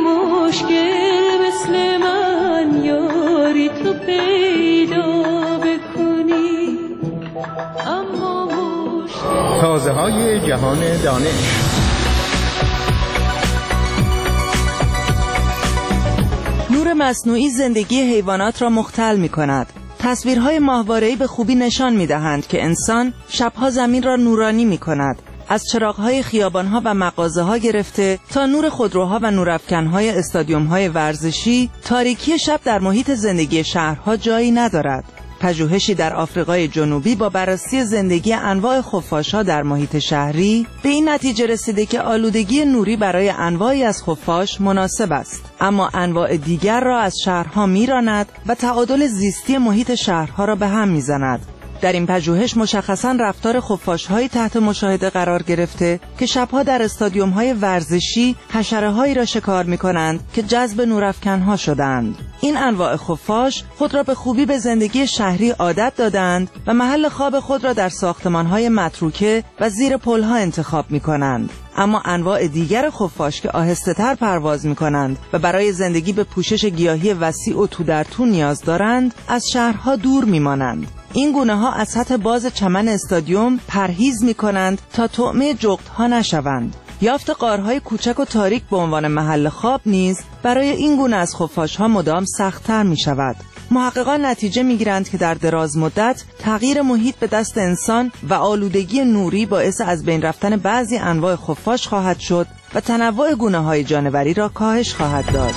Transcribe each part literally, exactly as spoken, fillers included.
مشکل مثل من یاری تو پیدا بکنی، اما مشکل. تازه های جهان دانش. نور مصنوعی زندگی حیوانات را مختل می کند. تصویرهای ماهواره‌ای به خوبی نشان می دهند که انسان شبها زمین را نورانی می کند. از چراغ‌های خیابان‌ها و مغازه‌ها گرفته تا نور خودروها و نورافکن‌های استادیوم‌های ورزشی، تاریکی شب در محیط زندگی شهرها جایی ندارد. پژوهشی در آفریقای جنوبی با بررسی زندگی انواع خفاش‌ها در محیط شهری به این نتیجه رسیده که آلودگی نوری برای انواعی از خفاش مناسب است، اما انواع دیگر را از شهرها می‌راند و تعادل زیستی محیط شهرها را به هم می‌زند. در این پژوهش مشخصاً رفتار خفاش‌های تحت مشاهده قرار گرفته که شبها در استادیوم‌های ورزشی حشره‌هایی را شکار می‌کنند که جذب نورافکن‌ها شدند. این انواع خفاش خود را به خوبی به زندگی شهری عادت دادند و محل خواب خود را در ساختمان‌های متروکه و زیر پل‌ها انتخاب می‌کنند. اما انواع دیگر خفاش که آهسته‌تر پرواز می‌کنند و برای زندگی به پوشش گیاهی وسیع و تو در تو نیاز دارند، از شهرها دور می‌مانند. این گونه ها از سطح باز چمن استادیوم پرهیز می کنند تا طعمه جغدها نشوند. یافت غارهای کوچک و تاریک به عنوان محل خواب نیز برای این گونه از خفاش ها مدام سخت‌تر می شود. محققان نتیجه می گیرند که در دراز مدت تغییر محیط به دست انسان و آلودگی نوری باعث از بین رفتن بعضی انواع خفاش خواهد شد و تنوع گونه های جانوری را کاهش خواهد داد.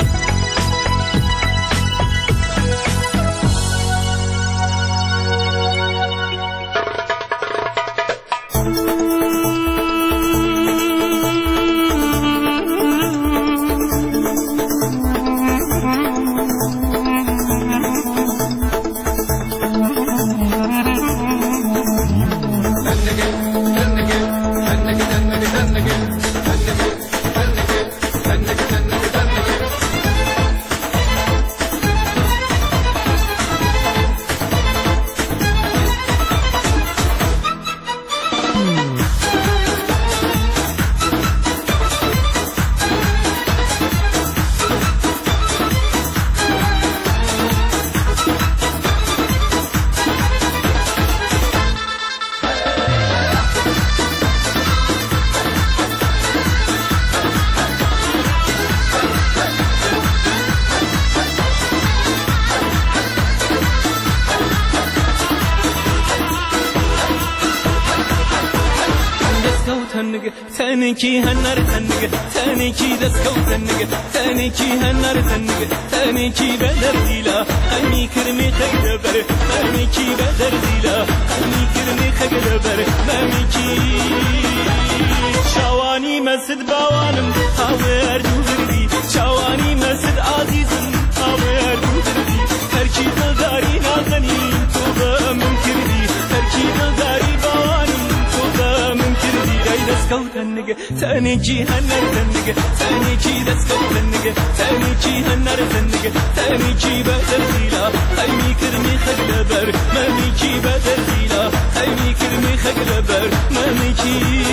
تنکی هنر تنگه تنکی دستگو تنگه تنکی هنر تنگه تنکی بدر دیلا امی کرمی خیل بره تنکی بدر دیلا امی کرمی خیل بره تنکی شوانی مسد باوانم هاور دوردی شوانی مسد عزیزم هاور دوردی ترکی دلداری نازنی تو با ممکردی ترکی دلداری باوانم تو با ممکردی دستگو تنگه تنکی هنر تنگه تنکی دستگو تنگه تنکی هنر تنگه تنکی بدر دیلا امی کرمی خیل بر ممیکی بدر دیلا امی کرمی خیل بر ممیکی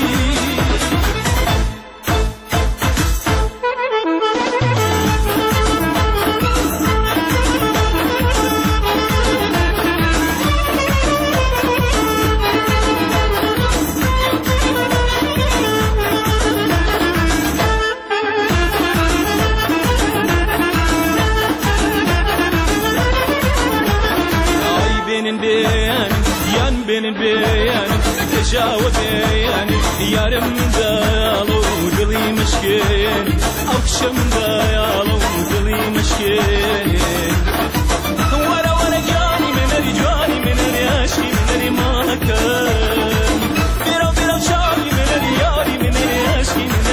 بين بيان تجاوب بيان يا رم دالو دلي مشكين او شم دالو دلي مشكين ورا ورا جاني من رجاني من رياشي من رماكم بيرو بيرو شاني من رياري من رياشي من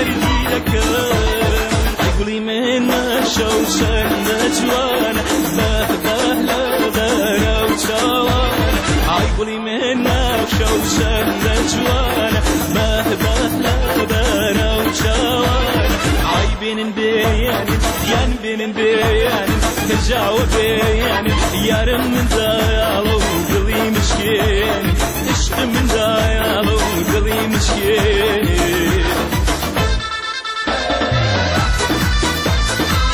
ريدكم يقولي من شو سنة جوانا بهبه لبنا وشوانا عيقولي منك شو سنة جوانا بهبه لبنا وشوانا عيبين بيان ين بين بيان تجاوب بيان يا رم من دايالو قلي مشكين عشق من دايالو قلي مشكين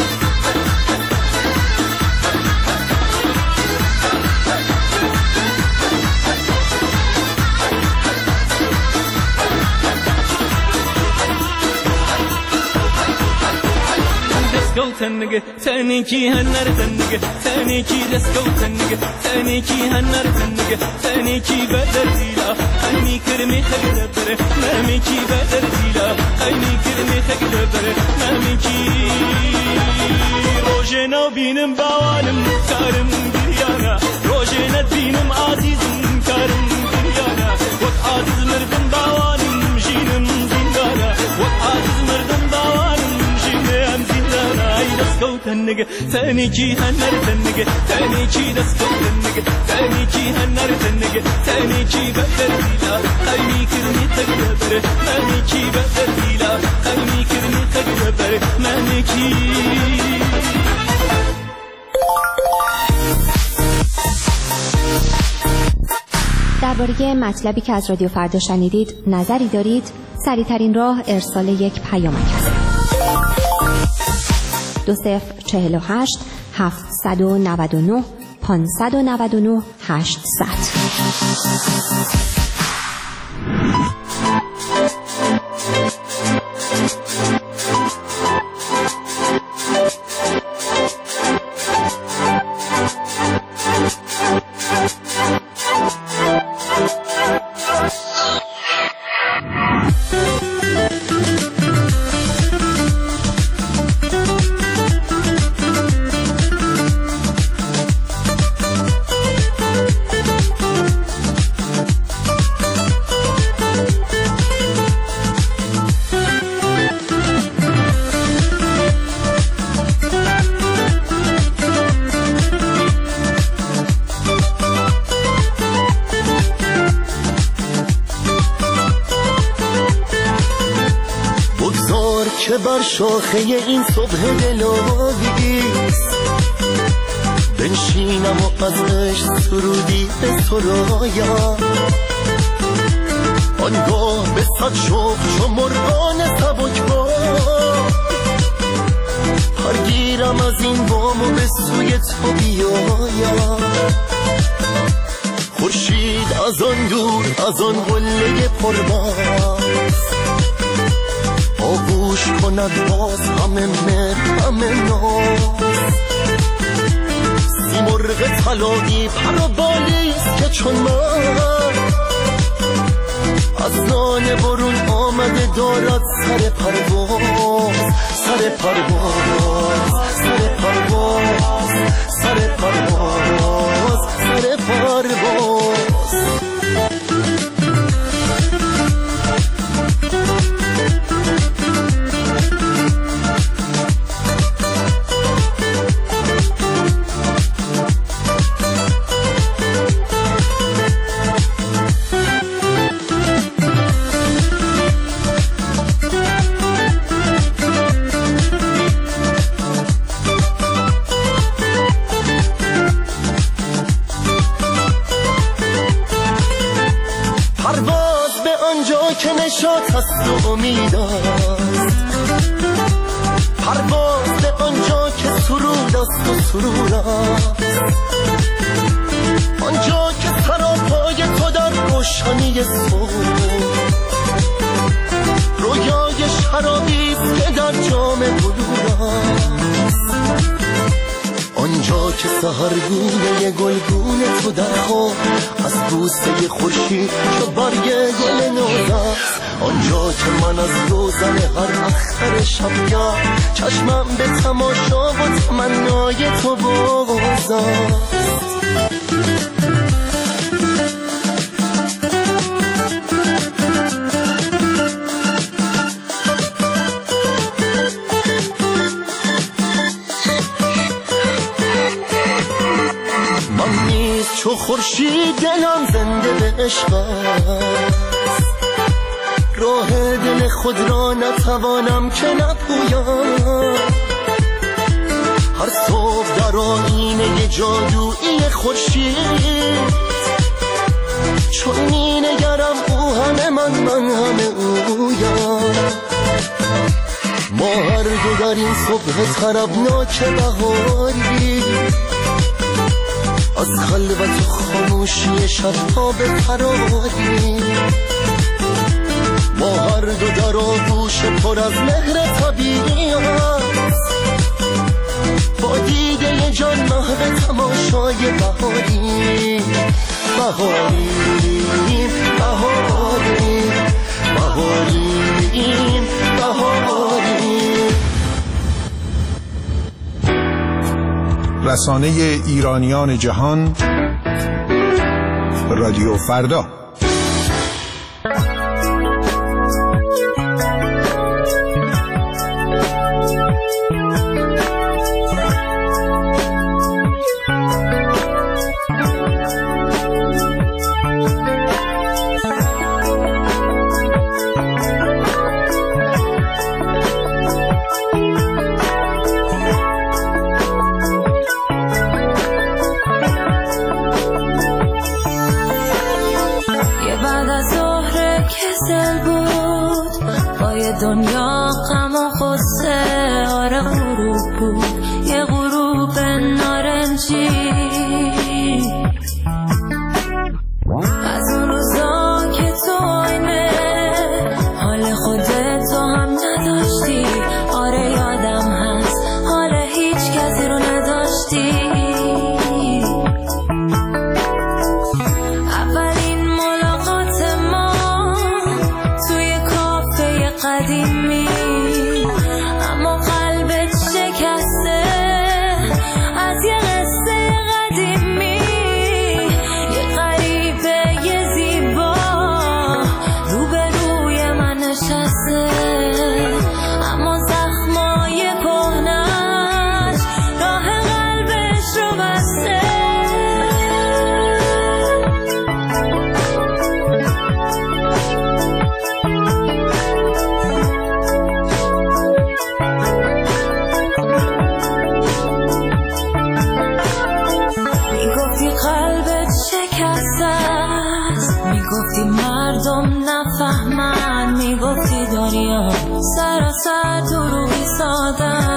دستگو تنگه تنی کی هنر تنگه تنی کی دستگو تنگه تنی کی هنر تنگه تنی کی بدر دیلا خیلی کرمی خیلی بره ممی کی بدر دیلا خیلی کرمی خیلی بره ممی کی روزنا بینم باوانم کارم دیانا روزنا بینم عزیزم کارم دیانا وقت عزیز مردم باوانم جینم زندانا وقت عزیز مردم باوانم جینم زندانا ای دستگو تنگه تنی کی هنر تنگه تنی کی دستگو تنگه تنی کی هنر تنگه تنی کی بدر دیلا خیلی کرمی خیلی بره ممی کی بدر دیلا خیلی کرمی خیلی بره ممی کی. درباره مطلبی که از رادیو فردا شنیدید نظری دارید؟ سریع‌ترین راه ارسال یک پیامک است. دو صفر چهل و هشت هفتصد و نود و نه پانصد و نود و نه هشتصد. که بر شاخه این صبح دلاویست بنشینم و از عشق سرودی به سرایم آنگاه به صد شوق چو مرغان سبکبار پرگیرم از این بام و به سوی تو بیایم خورشید از آن دور از آن قله پرباز آغوش کند باز همه مهر همه ناز سیمرغ طلایی پر و بالیست که چون من از لانه برون آمده دارد سر پرواز سر پرواز سر پرواز سر پرواز سر پرواز. که نشاط هست و امید است پرواز به آنجا که سرود است و سرور است آنجا که سراپای تو در روشنی صبح رویای شرابی است که در جام بلور است آنجا که سحرگونه گلگون تو در خواب از بوسه خورشید چو برگ گل نوز است آنجا که من از روزن هر اختر شبگاه چشمم به تماشا و تمنای تو باز است. چو خورشید دلم زنده به عشق است راه دل خود را نتوانم که نپویم هر صبح در آینه جادویی خورشید چون می نگرم او همه من من همه اویم ما هر دو در این صبح طربناک بهاری از خلوت و خاموشی شبها به فراری ما هر دو در آغوش پر از مهر طبیعی است جان محو تماشای بهاری بهاری بهاری بهاری بهاری. رسانه ایرانیان جهان، رادیو فردا. دنیا غم و غصه آره غروب بود یه غروب نارنجی از اون روزا که تو آینه حال خودت تو هم نداشتی آره یادم هست حال هیچ کسی رو نداشتی اولین ملاقات ما توی کافه قدیمی اما قلبت شکسته از یه قصه قدیمی یه غریبه یه زیبا روبروی من نشسته اما زخمای کهنش راه قلبش رو بسته میگفتی مردم نفهمن میگفتی داریم سراسر تو رو ایستادن